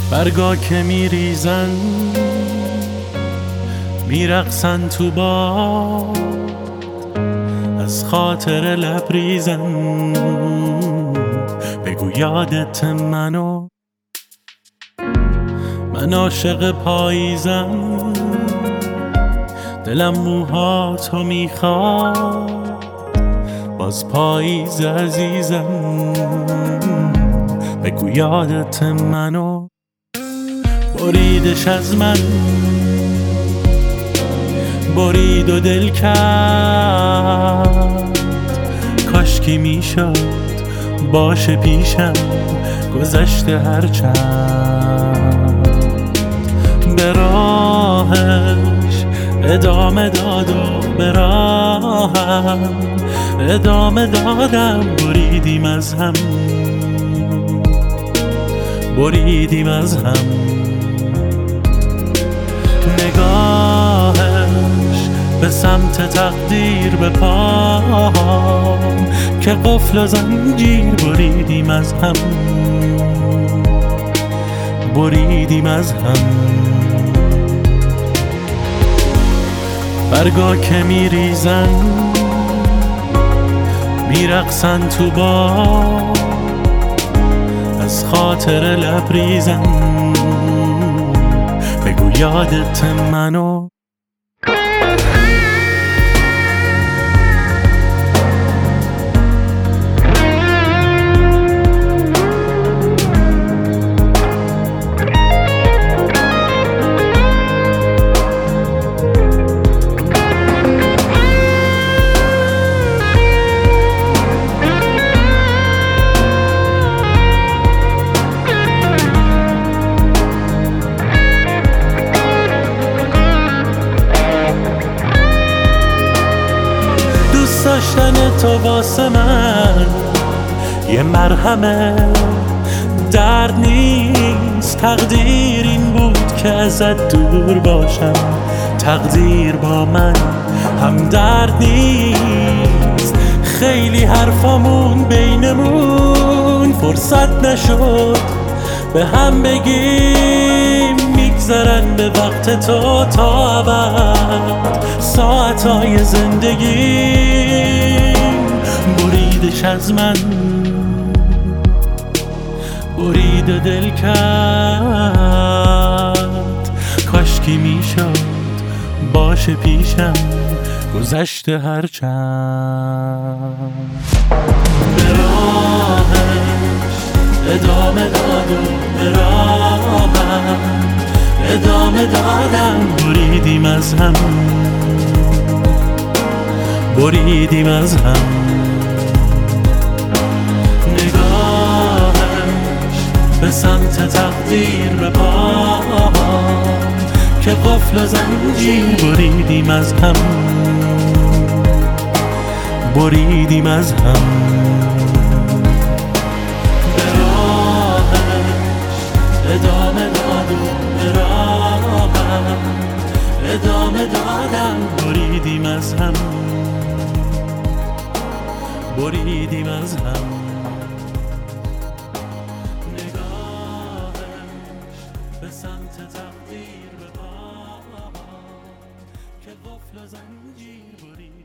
برگا که میریزن میرقصن تو باد، از خاطر لبریزن بگو یادت منو. من عاشق پاییزم، دلم موهاتو میخواد، باز پاییز عزیزم بگو یادت منو. بریدش از من، برید و دل کرد، کاشکی میشد باشه پیشم گذشته هرچند. به راهش ادامه داد و به راهم ادامه دادم، بریدیم از هم، بریدیم از هم. نگاهش به سمت تقدیر به پام، که قفل و زنجیر بریدیم از هم، بریدیم از هم. برگا که میریزن میرقصن تو باد، از خاطر لبریزن بگو یادت منو. داشتن تو واسه من یه مرهمه، درد نیست. تقدیر این بود که ازت دور باشم، تقدیر با من هم درد نیست. خیلی حرفامون بینمون فرصت نشد به هم بگیم، میگذرن به وقت تو تا ابد ساعتهای زندگیم. بریدش از من، برید و دل کرد، کاشکی میشد باشه پیشم گذشته هرچند. به راهش ادامه داد و به راهم ادامه دادم، بریدیم از هم، بریدیم از هم. نگاهش به سمت تقدیر به پام، که قفل و زنجیر بریدیم از هم، بریدیم از هم. به راهش ادامه داد و به راهم ادامه دادم، بریدیم از هم، بریدیم از هم. نگاهش به سمت تقدیر به پام، که قفل و زنجیر بریدیم